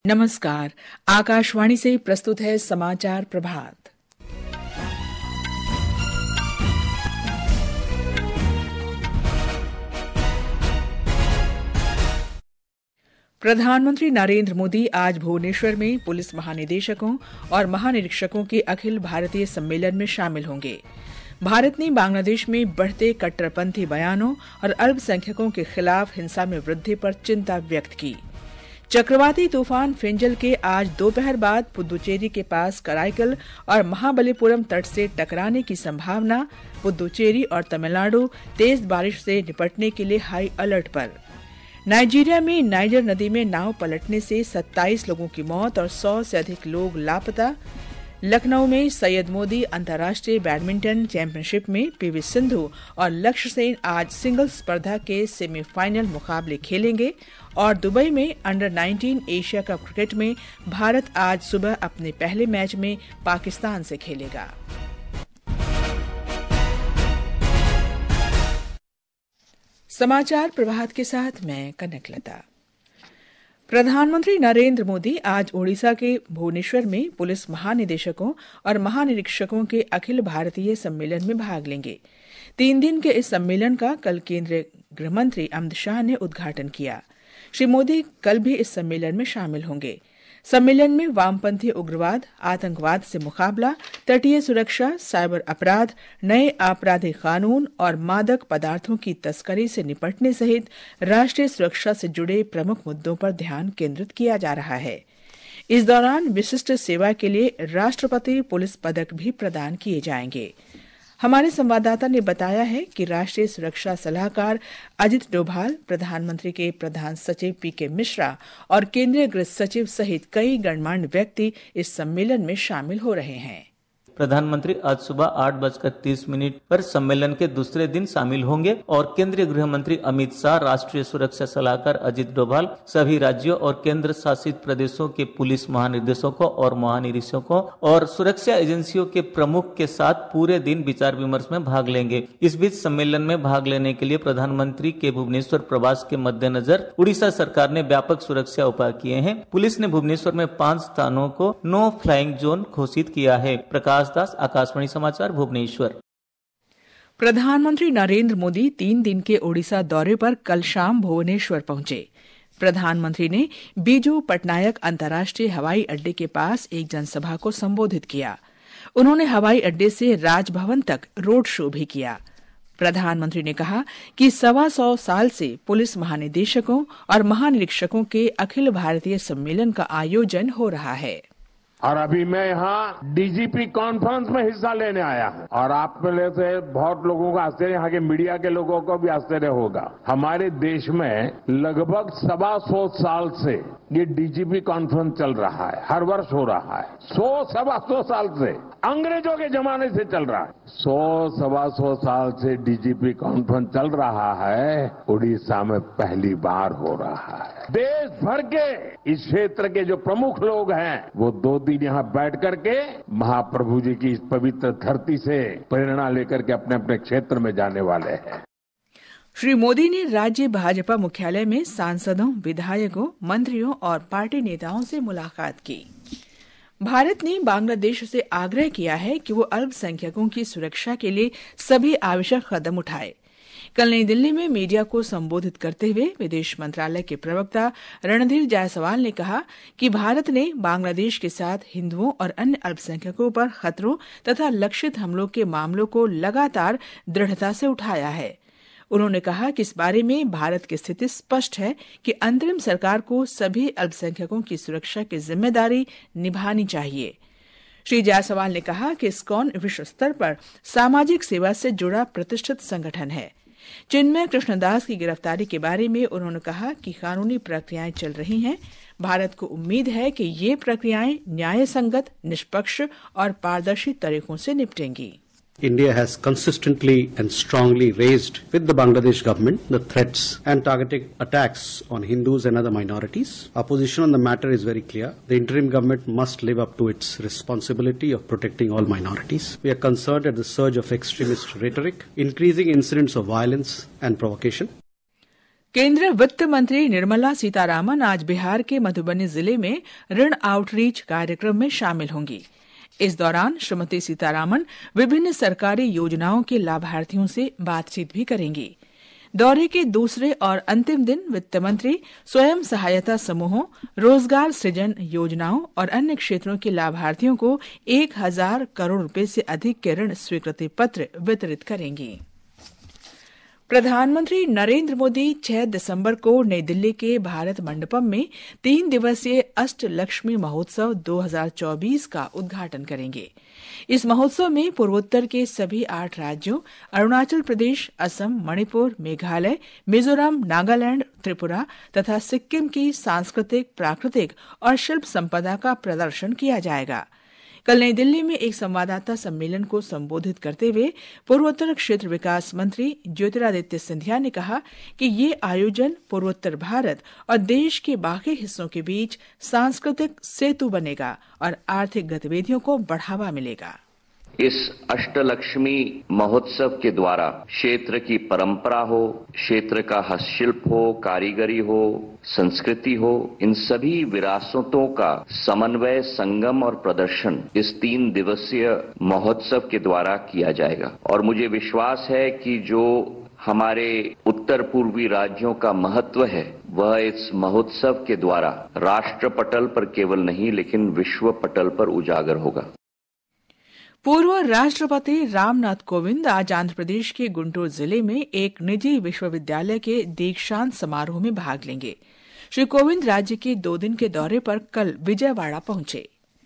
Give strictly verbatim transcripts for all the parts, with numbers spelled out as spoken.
नमस्कार। आकाशवाणी से प्रस्तुत है समाचार प्रभात। प्रधानमंत्री नरेंद्र मोदी आज भुवनेश्वर में पुलिस महानिदेशकों और महानिरीक्षकों के अखिल भारतीय सम्मेलन में शामिल होंगे। भारत ने बांग्लादेश में बढ़ते कट्टरपंथी बयानों और अल्पसंख्यकों के खिलाफ हिंसा में वृद्धि पर चिंता व्यक्त की। चक्रवाती तूफान फिंजल के आज दोपहर बाद पुदुचेरी के पास कराईकल और महाबलीपुरम तट से टकराने की संभावना। पुदुचेरी और तमिलनाडु तेज बारिश से निपटने के लिए हाई अलर्ट पर। नाइजीरिया में नाइजर नदी में नाव पलटने से सत्ताईस लोगों की मौत और सौ से अधिक लोग लापता। लखनऊ में सैयद मोदी अंतर्राष्ट्रीय बैडमिंटन चैंपियनशिप में पीवी सिंधु और लक्ष्य सेन आज सिंगल्स स्पर्धा के सेमीफाइनल मुकाबले खेलेंगे। और दुबई में under nineteen Asia Cup cricket में भारत आज सुबह अपने पहले मैच में पाकिस्तान से खेलेगा। समाचार प्रभात के साथ मैं कनकलता। प्रधानमंत्री नरेंद्र मोदी आज ओडिशा के भुवनेश्वर में पुलिस महानिदेशकों और महानिरीक्षकों के अखिल भारतीय सम्मेलन में भाग लेंगे। तीन दिन के इस सम्मेलन का कल केंद्रीय गृह मंत्री अमित शाह ने उद्घाटन किया। श्री मोदी कल भी इस सम्मेलन में शामिल होंगे। सम्मेलन में वामपंथी उग्रवाद, आतंकवाद से मुकाबला, तटीय सुरक्षा, साइबर अपराध, नए आपराधिक कानून और मादक पदार्थों की तस्करी से निपटने सहित राष्ट्रीय सुरक्षा से जुड़े प्रमुख मुद्दों पर ध्यान केंद्रित किया जा रहा है। इस दौरान विशिष्ट सेवा के लिए राष्ट्रपति पुलिस पदक भी प्रदान किए जाएंगे। हमारे संवाददाता ने बताया है कि राष्ट्रीय सुरक्षा सलाहकार अजित डोभाल, प्रधानमंत्री के प्रधान सचिव पी के मिश्रा और केंद्रीय गृह सचिव सहित कई गणमान्य व्यक्ति इस सम्मेलन में शामिल हो रहे हैं। प्रधानमंत्री आज सुबह आठ बजकर तीस मिनट पर सम्मेलन के दूसरे दिन शामिल होंगे और केंद्रीय गृह मंत्री अमित शाह, राष्ट्रीय सुरक्षा सलाहकार अजित डोभाल, सभी राज्यों और केंद्र शासित प्रदेशों के पुलिस महानिदेशकों और महानिरीक्षकों और सुरक्षा एजेंसियों के प्रमुख के साथ पूरे दिन विचार विमर्श में भाग लेंगे। इस बीच सम्मेलन में भाग लेने के लिए प्रधानमंत्री के भुवनेश्वर प्रवास के मद्देनजर उड़ीसा सरकार ने व्यापक सुरक्षा उपाय किए हैं। पुलिस ने भुवनेश्वर में पांच स्थानों को नो फ्लाइंग जोन घोषित किया है। प्रकाश दास, आकाशवाणी समाचार, भुवनेश्वर। प्रधानमंत्री नरेंद्र मोदी तीन दिन के ओडिशा दौरे पर कल शाम भुवनेश्वर पहुंचे। प्रधानमंत्री ने बीजू पटनायक अंतर्राष्ट्रीय हवाई अड्डे के पास एक जनसभा को संबोधित किया। उन्होंने हवाई अड्डे से राजभवन तक रोड शो भी किया। प्रधानमंत्री ने कहा कि सवा सौ साल से पुलिस महानिदेशकों और महानिरीक्षकों के अखिल भारतीय सम्मेलन का आयोजन हो रहा है। और अभी मैं यहाँ डीजीपी कॉन्फ्रेंस में हिस्सा लेने आया हूँ और आप में से बहुत लोगों का आश्चर्य, यहाँ के मीडिया के लोगों को भी आश्चर्य होगा। हमारे देश में लगभग सवा सौ साल से ये डीजीपी कॉन्फ्रेंस चल रहा है, हर वर्ष हो रहा है। सौ सवा सौ साल से, अंग्रेजों के जमाने से चल रहा है। सौ सवा सौ साल से डीजीपी कॉन्फ्रेंस चल रहा है, उड़ीसा में पहली बार हो रहा है। देश भर के इस क्षेत्र के जो प्रमुख लोग हैं वो दो दिन यहाँ बैठ करके महाप्रभु जी की इस पवित्र धरती से प्रेरणा लेकर के अपने अपने क्षेत्र में जाने वाले हैं। श्री मोदी ने राज्य भाजपा मुख्यालय में सांसदों, विधायकों, मंत्रियों और पार्टी नेताओं से मुलाकात की। भारत ने बांग्लादेश से आग्रह किया है कि वो अल्पसंख्यकों की सुरक्षा के लिए सभी आवश्यक कदम उठाए। कल नई दिल्ली में मीडिया को संबोधित करते हुए विदेश मंत्रालय के प्रवक्ता रणधीर जायसवाल ने कहा कि भारत ने बांग्लादेश के साथ हिंदुओं और अन्य अल्पसंख्यकों पर खतरों तथा लक्षित हमलों के मामलों को लगातार दृढ़ता से उठाया है। उन्होंने कहा कि इस बारे में भारत की स्थिति स्पष्ट है कि अंतरिम सरकार को सभी अल्पसंख्यकों की सुरक्षा की जिम्मेदारी निभानी चाहिए। श्री जायसवाल ने कहा कि इस्कॉन विश्व स्तर पर सामाजिक सेवा से जुड़ा प्रतिष्ठित संगठन है। चिन्मय कृष्णदास की गिरफ्तारी के बारे में उन्होंने कहा कि कानूनी प्रक्रियाएं चल रही हैं। भारत को उम्मीद है कि ये प्रक्रियाएं न्याय संगत, निष्पक्ष और पारदर्शी तरीकों से निपटेंगी। India has consistently and strongly raised with the Bangladesh government the threats and targeted attacks on Hindus and other minorities. Our position on the matter is very clear. The interim government must live up to its responsibility of protecting all minorities. We are concerned at the surge of extremist rhetoric, increasing incidents of violence and provocation. केंद्रीय वित्त मंत्री निर्मला सीतारामन आज बिहार के मधुबनी जिले में ऋण outreach कार्यक्रम में शामिल होंगी। इस दौरान श्रीमती सीतारामन विभिन्न सरकारी योजनाओं के लाभार्थियों से बातचीत भी करेंगी। दौरे के दूसरे और अंतिम दिन वित्त मंत्री स्वयं सहायता समूहों, रोजगार सृजन योजनाओं और अन्य क्षेत्रों के लाभार्थियों को एक हजार करोड़ रुपए से अधिक के ऋण स्वीकृति पत्र वितरित करेंगी। प्रधानमंत्री नरेंद्र मोदी छह दिसंबर को नई दिल्ली के भारत मंडपम में तीन दिवसीय अष्टलक्ष्मी महोत्सव दो हज़ार चौबीस का उद्घाटन करेंगे। इस महोत्सव में पूर्वोत्तर के सभी आठ राज्यों अरुणाचल प्रदेश, असम, मणिपुर, मेघालय, मिजोरम, नागालैंड, त्रिपुरा तथा सिक्किम की सांस्कृतिक, प्राकृतिक और शिल्प संपदा का प्रदर्शन किया जाएगा। कल नई दिल्ली में एक संवाददाता सम्मेलन को संबोधित करते हुए पूर्वोत्तर क्षेत्र विकास मंत्री ज्योतिरादित्य सिंधिया ने कहा कि ये आयोजन पूर्वोत्तर भारत और देश के बाकी हिस्सों के बीच सांस्कृतिक सेतु बनेगा और आर्थिक गतिविधियों को बढ़ावा मिलेगा। इस अष्टलक्ष्मी महोत्सव के द्वारा क्षेत्र की परंपरा हो, क्षेत्र का हस्तशिल्प हो, कारीगरी हो, संस्कृति हो, इन सभी विरासतों का समन्वय, संगम और प्रदर्शन इस तीन दिवसीय महोत्सव के द्वारा किया जाएगा। और मुझे विश्वास है कि जो हमारे उत्तर पूर्वी राज्यों का महत्व है वह इस महोत्सव के द्वारा राष्ट्र पटल पर केवल नहीं लेकिन विश्व पटल पर उजागर होगा। पूर्व राष्ट्रपति रामनाथ कोविंद आज आंध्र प्रदेश के गुंटूर जिले में एक निजी विश्वविद्यालय के दीक्षांत समारोह में भाग लेंगे। श्री कोविंद राज्य के दो दिन के दौरे पर कल विजयवाड़ा पहुंचे।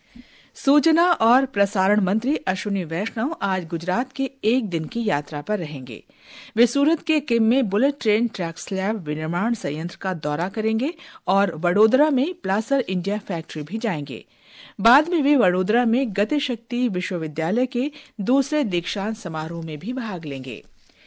सूचना और प्रसारण मंत्री अश्विनी वैष्णव आज गुजरात के एक दिन की यात्रा पर रहेंगे। वे सूरत के किम में बुलेट ट्रेन ट्रैक स्लैब विनिर्माण संयंत्र का दौरा करेंगे और वडोदरा में प्लासर इंडिया फैक्ट्री भी जाएंगे। बाद में वे वडोदरा में गतिशक्ति विश्वविद्यालय के दूसरे दीक्षांत समारोह में भी भाग लेंगे।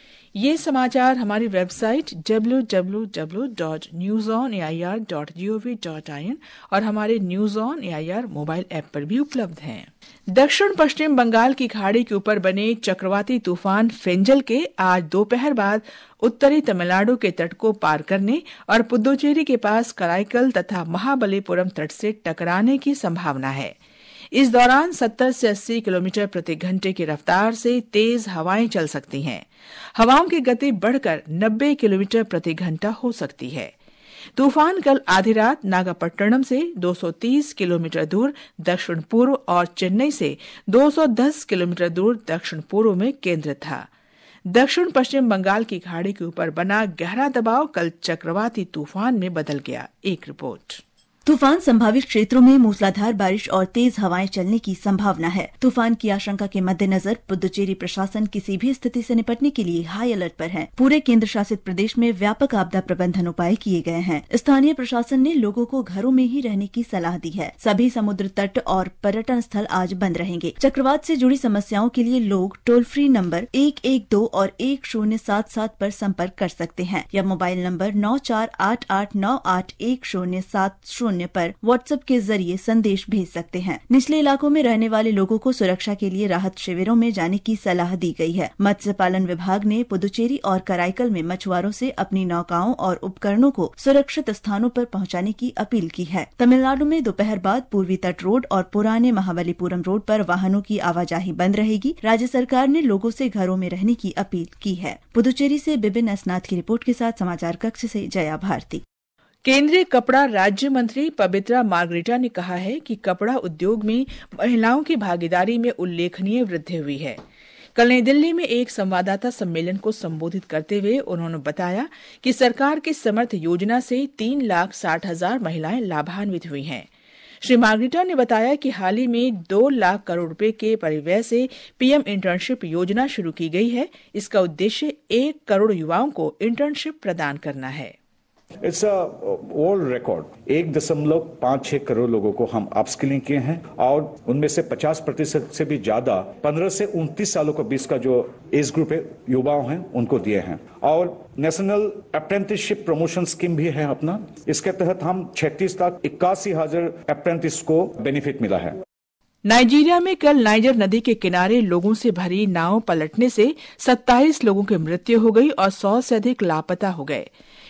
ये समाचार हमारी website W W W dot news on A I R dot G O V dot I N और हमारे news on A I R mobile app पर भी उपलब्ध हैं। दक्षिण पश्चिम बंगाल की खाड़ी के ऊपर बने चक्रवाती तूफान फेंजल के आज दोपहर बाद उत्तरी तमिलनाडु के तट को पार करने और पुदुचेरी के पास कराईकल तथा महाबलीपुरम तट से टकराने की संभावना है। इस दौरान सत्तर से अस्सी किलोमीटर प्रति घंटे की रफ्तार से तेज हवाएं चल सकती हैं। हवाओं की गति बढ़कर नब्बे किलोमीटर प्रति घंटा हो सकती है। तूफान कल आधी रात नागापट्टनम से दो सौ तीस किलोमीटर दूर दक्षिण पूर्व और चेन्नई से दो सौ दस किलोमीटर दूर दक्षिण पूर्व में केंद्रित था। दक्षिण पश्चिम बंगाल की खाड़ी के ऊपर बना गहरा दबाव कल चक्रवाती तूफान में बदल गया। एक रिपोर्ट। तूफान संभावित क्षेत्रों में मूसलाधार बारिश और तेज हवाएं चलने की संभावना है। तूफान की आशंका के मद्देनजर पुदुचेरी प्रशासन किसी भी स्थिति से निपटने के लिए हाई अलर्ट पर है। पूरे केंद्र शासित प्रदेश में व्यापक आपदा प्रबंधन उपाय किए गए हैं। स्थानीय प्रशासन ने लोगों को घरों में ही रहने की सलाह दी है। सभी समुद्र तट और पर्यटन स्थल आज बंद रहेंगे। चक्रवात से जुड़ी समस्याओं के लिए लोग टोल फ्री नंबर एक एक दो और एक शून्य सात सात पर संपर्क कर सकते हैं या मोबाइल नंबर नौ चार आठ आठ नौ आठ एक शून्य सात शून्य पर व्हाट्सएप के जरिए संदेश भेज सकते हैं। निचले इलाकों में रहने वाले लोगों को सुरक्षा के लिए राहत शिविरों में जाने की सलाह दी गई है। मत्स्य पालन विभाग ने पुदुचेरी और कराईकल में मछुआरों से अपनी नौकाओं और उपकरणों को सुरक्षित स्थानों पर पहुंचाने की अपील की है। तमिलनाडु में दोपहर बाद पूर्वी तट रोड और पुराने महाबलीपुरम रोड पर वाहनों की आवाजाही बंद रहेगी। राज्य सरकार ने लोगों से घरों में रहने की अपील की है। पुदुचेरी से बिपिन एसनाथ की रिपोर्ट के साथ समाचार कक्ष से जया भारती। केंद्रीय कपड़ा राज्य मंत्री पवित्रा मार्गरेटा ने कहा है कि कपड़ा उद्योग में महिलाओं की भागीदारी में उल्लेखनीय वृद्धि हुई है। कल नई दिल्ली में एक संवाददाता सम्मेलन को संबोधित करते हुए उन्होंने बताया कि सरकार की समर्थ योजना से तीन लाख साठ हजार महिलाएं लाभान्वित हुई हैं। श्री मार्गरेटा ने बताया कि हाल ही में दो लाख करोड़ रुपए के परिव्यय से पीएम इंटर्नशिप योजना शुरू की गई है। इसका उद्देश्य एक करोड़ युवाओं को इंटर्नशिप प्रदान करना है। It's a world record. एक दशमलव पाँच छह करोड़ लोगों को हम अपस्किलिंग किए हैं और उनमें से पचास प्रतिशत से भी ज्यादा पंद्रह से उनतीस सालों के बीच का जो एज ग्रुप है युवाओं हैं उनको दिए हैं। और नेशनल अप्रेंटिसशिप प्रमोशन स्कीम भी है अपना। इसके तहत हम छत्तीस लाख इक्यासी हजार अप्रेंटिस को बेनिफिट मिला है। नाइजीरिया में कल नाइजर नदी के किनारे लोगों से भरी नाव पलटने से सत्ताईस लोगों की मृत्यु हो गई और सौ से अधिक लापता हो गए।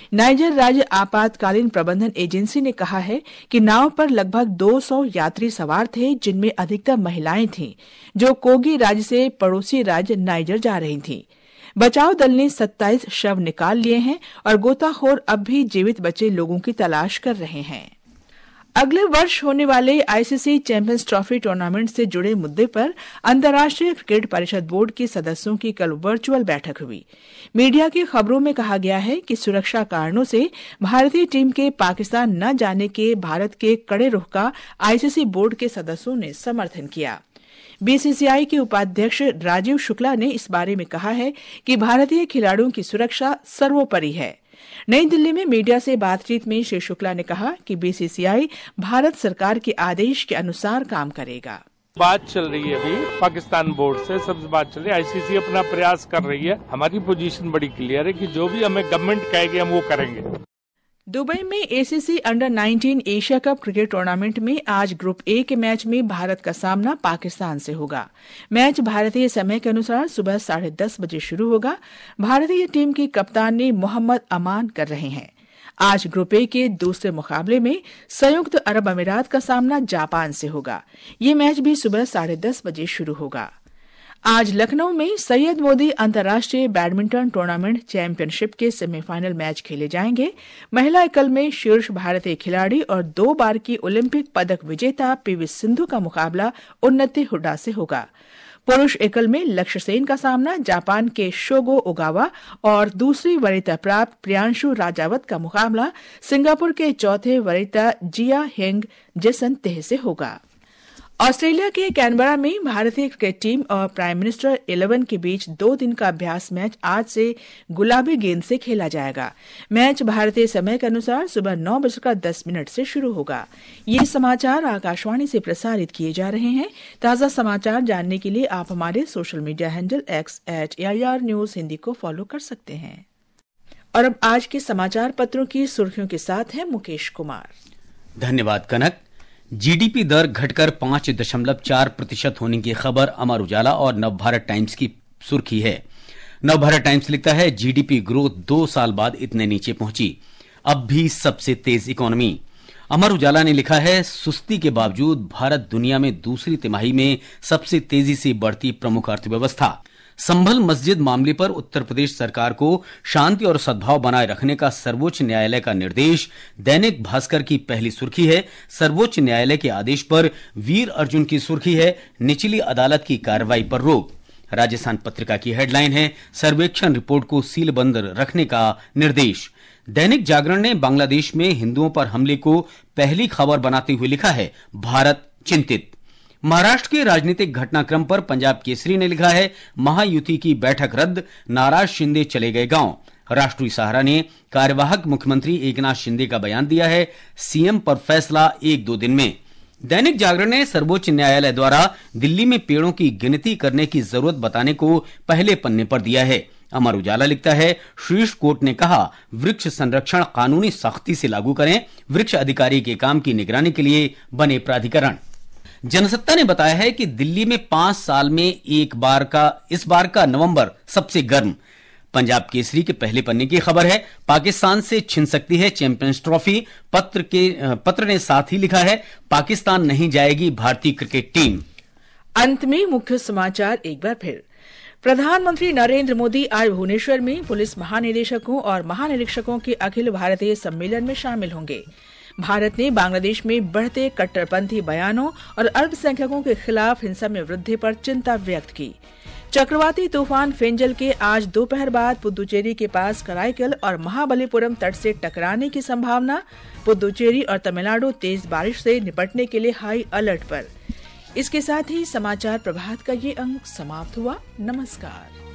नाइजर राज्य आपातकालीन प्रबंधन एजेंसी ने कहा है कि नाव पर लगभग दो सौ यात्री सवार थे, जिनमें अधिकतर महिलाएं थीं, जो कोगी राज्य से पड़ोसी राज्य नाइजर जा रही थीं। बचाव दल ने सत्ताईस शव निकाल लिए हैं और गोताखोर अब भी जीवित बचे लोगों की तलाश कर रहे हैं। अगले वर्ष होने वाले आईसीसी चैंपियंस ट्रॉफी टूर्नामेंट से जुड़े मुद्दे पर अंतर्राष्ट्रीय क्रिकेट परिषद बोर्ड के सदस्यों की कल वर्चुअल बैठक हुई। मीडिया की खबरों में कहा गया है कि सुरक्षा कारणों से भारतीय टीम के पाकिस्तान न जाने के भारत के कड़े रुख का आईसीसी बोर्ड के सदस्यों ने समर्थन किया। बीसीसीआई के उपाध्यक्ष राजीव शुक्ला ने इस बारे में कहा है कि भारतीय खिलाड़ियों की सुरक्षा सर्वोपरि है। नई दिल्ली में मीडिया से बातचीत में श्री शुक्ला ने कहा कि बीसीसीआई भारत सरकार के आदेश के अनुसार काम करेगा। बात चल रही है अभी पाकिस्तान बोर्ड से, सबसे बात चल रही है। आईसीसी अपना प्रयास कर रही है। हमारी पोजीशन बड़ी क्लियर है कि जो भी हमें गवर्नमेंट कहेगी हम वो करेंगे। दुबई में ACC under nineteen Asia Cup cricket tournament में आज ग्रुप ए के मैच में भारत का सामना पाकिस्तान से होगा। मैच भारतीय समय के अनुसार सुबह साढ़े दस बजे शुरू होगा। भारतीय टीम की कप्तानी मोहम्मद अमान कर रहे हैं। आज ग्रुप ए के दूसरे मुकाबले में संयुक्त अरब अमीरात का सामना जापान से होगा। ये मैच भी सुबह साढ़े दस बजे शुरू होगा। आज लखनऊ में सैयद मोदी अंतर्राष्ट्रीय बैडमिंटन टूर्नामेंट चैंपियनशिप के सेमीफाइनल मैच खेले जाएंगे। महिला एकल में शीर्ष भारतीय खिलाड़ी और दो बार की ओलंपिक पदक विजेता पीवी सिंधु का मुकाबला उन्नति हुड्डा से होगा। पुरुष एकल में लक्ष्य सेन का सामना जापान के शोगो ओगावा और दूसरी वरीयता प्राप्त प्रियांशु राजावत का मुकाबला सिंगापुर के चौथे वरीयता जिया हेंग जेसन तेह से होगा। ऑस्ट्रेलिया के कैनबरा में भारतीय क्रिकेट टीम और प्राइम मिनिस्टर इलेवन के बीच दो दिन का अभ्यास मैच आज से गुलाबी गेंद से खेला जाएगा। मैच भारतीय समय के अनुसार सुबह नौ बजकर दस मिनट से शुरू होगा। ये समाचार आकाशवाणी से प्रसारित किए जा रहे हैं। ताज़ा समाचार जानने के लिए आप हमारे social media handle X at AIR news Hindi को फॉलो कर सकते हैं। और अब आज के समाचार पत्रों की सुर्खियों के साथ हैं मुकेश कुमार। धन्यवाद कनक। जीडीपी दर घटकर पांच दशमलव चार प्रतिशत होने की खबर अमर उजाला और नवभारत टाइम्स की सुर्खी है। नवभारत टाइम्स लिखता है, जीडीपी ग्रोथ दो साल बाद इतने नीचे पहुंची, अब भी सबसे तेज इकोनॉमी। अमर उजाला ने लिखा है, सुस्ती के बावजूद भारत दुनिया में दूसरी तिमाही में सबसे तेजी से बढ़ती प्रमुख अर्थव्यवस्था। संभल मस्जिद मामले पर उत्तर प्रदेश सरकार को शांति और सद्भाव बनाए रखने का सर्वोच्च न्यायालय का निर्देश। दैनिक भास्कर की पहली सुर्खी है, सर्वोच्च न्यायालय के आदेश पर वीर अर्जुन की सुर्खी है, निचली अदालत की कार्रवाई पर रोक। राजस्थान पत्रिका की हेडलाइन है, सर्वेक्षण रिपोर्ट को सीलबंद रखने का निर्देश। दैनिक जागरण ने बांग्लादेश में हिंदुओं पर हमले को पहली खबर बनाते हुए लिखा है, भारत चिंतित। महाराष्ट्र के राजनीतिक घटनाक्रम पर पंजाब केसरी ने लिखा है, महायुति की बैठक रद्द, नाराज शिंदे चले गए गांव। राष्ट्रीय सहारा ने कार्यवाहक मुख्यमंत्री एकनाथ शिंदे का बयान दिया है, सीएम पर फैसला एक दो दिन में। दैनिक जागरण ने सर्वोच्च न्यायालय द्वारा दिल्ली में पेड़ों की गिनती करने की जरूरत बताने को पहले पन्ने पर दिया है। अमर उजाला लिखता है, शीर्ष कोर्ट ने कहा, वृक्ष संरक्षण कानूनी सख्ती से लागू करें, वृक्ष अधिकारी के काम की निगरानी के लिए बने प्राधिकरण। जनसत्ता ने बताया है कि दिल्ली में पांच साल में एक बार का इस बार का नवंबर सबसे गर्म। पंजाब केसरी के पहले पन्ने की खबर है, पाकिस्तान से छिन सकती है चैंपियंस ट्रॉफी। पत्र के पत्र ने साथ ही लिखा है, पाकिस्तान नहीं जाएगी भारतीय क्रिकेट टीम। अंत में मुख्य समाचार एक बार फिर। प्रधानमंत्री नरेंद्र मोदी आज भुवनेश्वर में पुलिस महानिदेशकों और महानिरीक्षकों के अखिल भारतीय सम्मेलन में शामिल होंगे। भारत ने बांग्लादेश में बढ़ते कट्टरपंथी बयानों और अल्पसंख्यकों के खिलाफ हिंसा में वृद्धि पर चिंता व्यक्त की। चक्रवाती तूफान फेंजल के आज दोपहर बाद पुदुचेरी के पास कराईकल और महाबलीपुरम तट से टकराने की संभावना। पुदुचेरी और तमिलनाडु तेज बारिश से निपटने के लिए हाई अलर्ट पर। इसके साथ ही समाचार प्रभात का ये अंक समाप्त हुआ। नमस्कार।